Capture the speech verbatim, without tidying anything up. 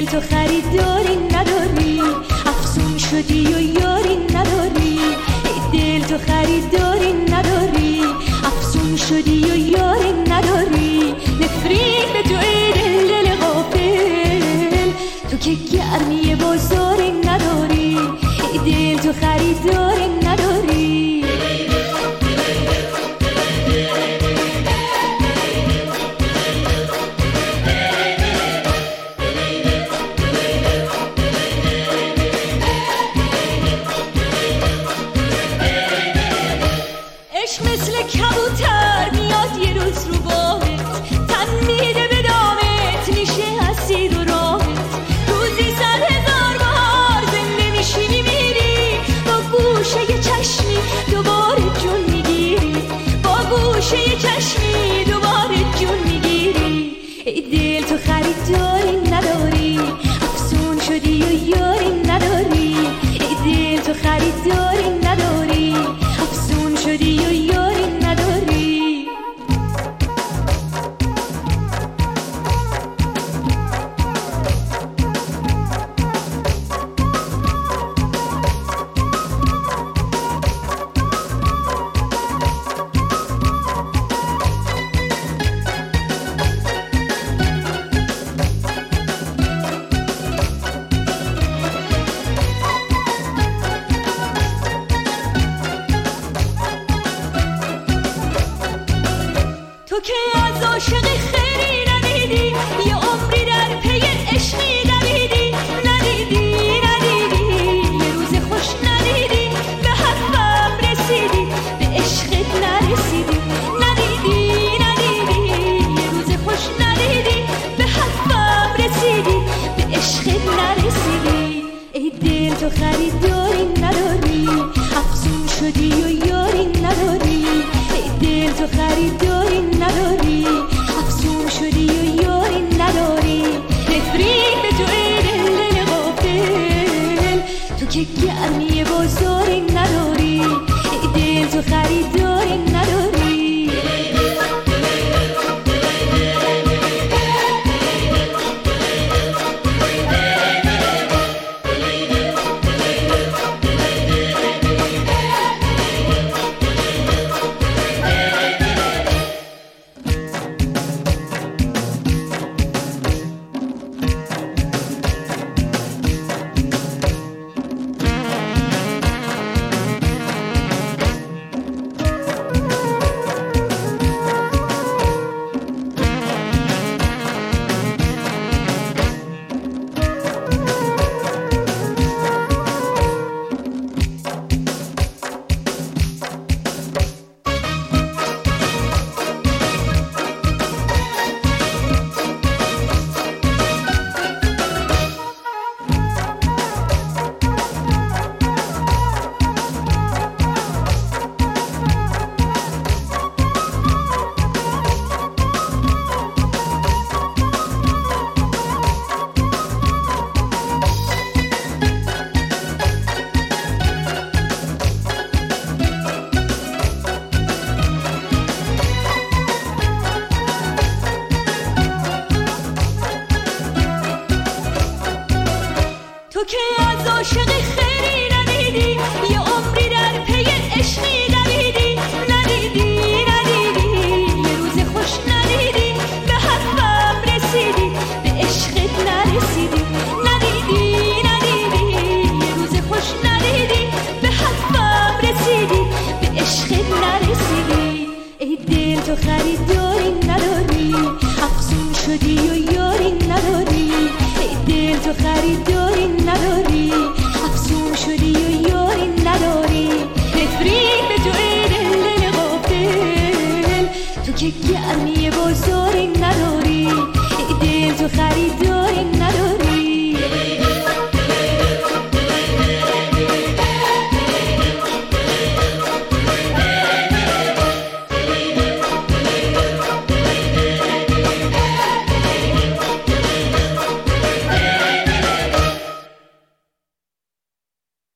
تو خریداری نداری، افسون شدی و یاری نداری. ای دل تو خریداری نداری، افسون شدی و یاری نداری. نفرین به تو ای دل دل غافل، تو که گرمی بازاری نداری. ای دل تو خریداری نداری. مثل کبوتر میاد یه روز رو باهت، تن میده به دامت، میشه اسیر و راهت. روزی صد هزار بار زنده میشینی میری، با گوشه یه چشمی دوباره جون میگیری. با گوشه یه چشمی دوباره جون میگیری. ای دل تو خریداری نداری، افسون شدی و یاری نداری. ای دل تو خریداری نداری، افسون شدی و یاری نداری. تو که از عاشقی خیلی ندیدی، یه عمری در پی عشقی دویدی. ندیدی ندیدی یه روز خوش ندیدی، به حرفم رسیدی به عشقت نرسیدی. ندیدی ندیدی یه روز خوش ندیدی، به حرفم رسیدی به عشقت نرسیدی. ای دل تو خریداری نداری، افسون شدی و یاری نداری. ای دل تو خریداری نداری، افسون شدی و یاری نداری. نفرین به تو ای دل دل غافل، تو که گرمی بازاری نداری. ای دل تو خریداری نداری. تو که از عاشقی خیلی ندیدی، یه عمری در پی عشقی دویدی. ندیدی ندیدی یه روز خوش ندیدی، به حرفم رسیدی به عشقت نرسیدی. ندیدی ندیدی یه روز خوش ندیدی، به حرفم رسیدی به عشقت نرسیدی. ای دل تو خریداری نداری، افسون شدی و یاری نداری. ای دل تو خریداری نداری، افسون شدی و یاری نداری. نفرین به تو ای دل دل غافل، تو که